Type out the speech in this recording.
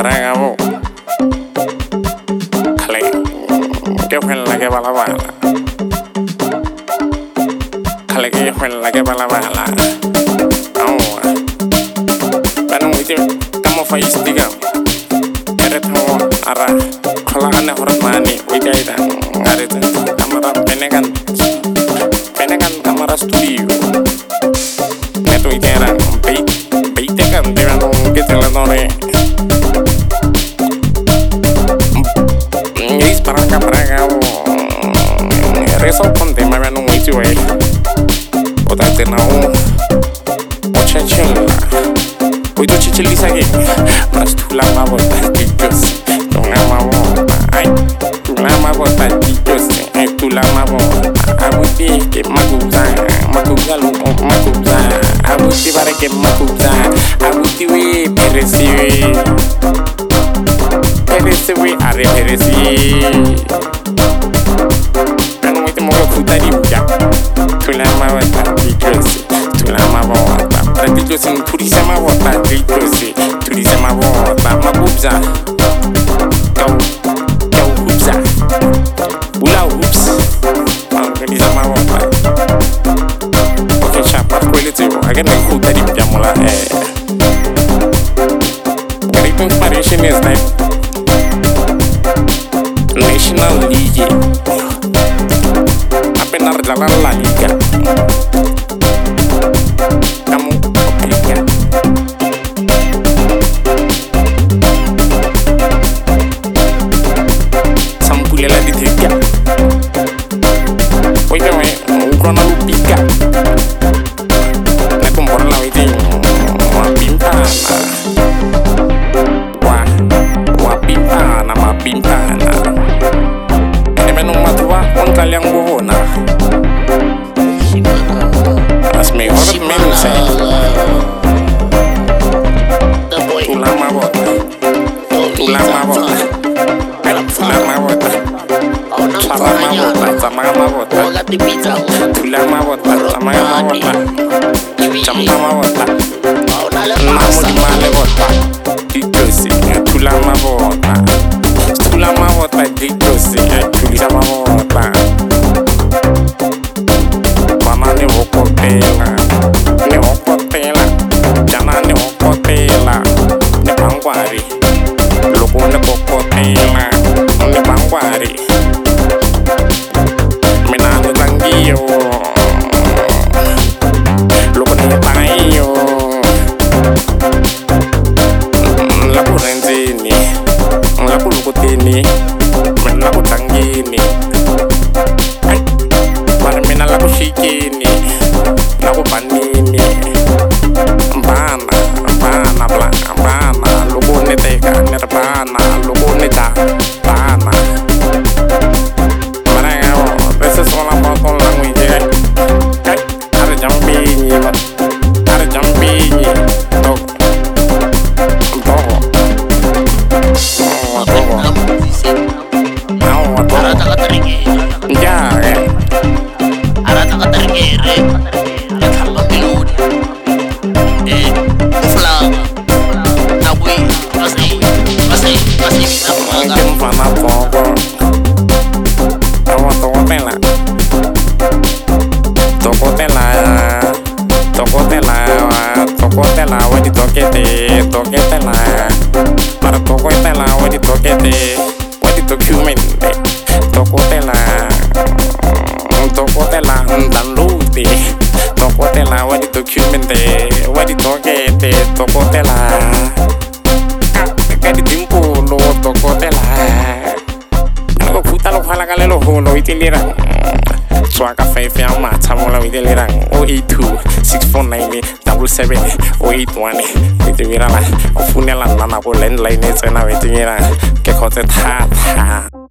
bravo. Kale, que fue la que va la bala. Kale que fue la que va la bala. Oh, pero muy bien, estamos fallidos. Eres como arra, con la gana de mani, hoy te irá. Arete, cámara, penegan cámara studio. Neto y te irán, veinte canteran, que te la doy. Praga reso ponte me ven un sitio ahí otra te na o chachela hoy tu chichiliza que mas tu la ma bota chicos tu la ma bota ay tu la ma bota chicos tu la ma bota abuti que makuza lu makuza abuti para que makuza abuti we peresi we are peresi kan mo temo ko futari ya tula ma wata dikos tula ma wata pratito sin turisa ma wata dikos turisa ma wata ma kubza kau kubza bula ups organiza ma wata okay chapa ko ile tebo again ko futari ya mola great inspiration is that National League apenas regalar la liga kamu obliga sampulnya lagi tiga oye me ukona lupiga na kumbora la witi mapimpana kalian buona las mejores mensajes tu la ma bota tu la ma bota tu la ma bota sama ma bota tu la ma bota sama ma bota chamba ma bota namo di male bota dikosi tu la ma bota tu la ma bota dikosi tu la ma bota ne okotela jana ne okotela ne bangwari loko ne kokotela ne bangwari mina ne tangiyo loko ne tangiyo la kurenzini la kulukutini mina la kutangini mina la kushikini na kubanini bana loko ne teka ne bana loko ne ta bana mana this is all about on language kai are jambini to tokotela wedi toketela para tokotela wedi documente tokotela download tokotela wedi documente wedi tokotela kadi timpolo tokotela ngo puta lo khala ka lelo holo itilira swaka fefe ya mathamola itilira 082 649 77 081 itilira la ufunela nana ko landline tsena itilira ke khotse thata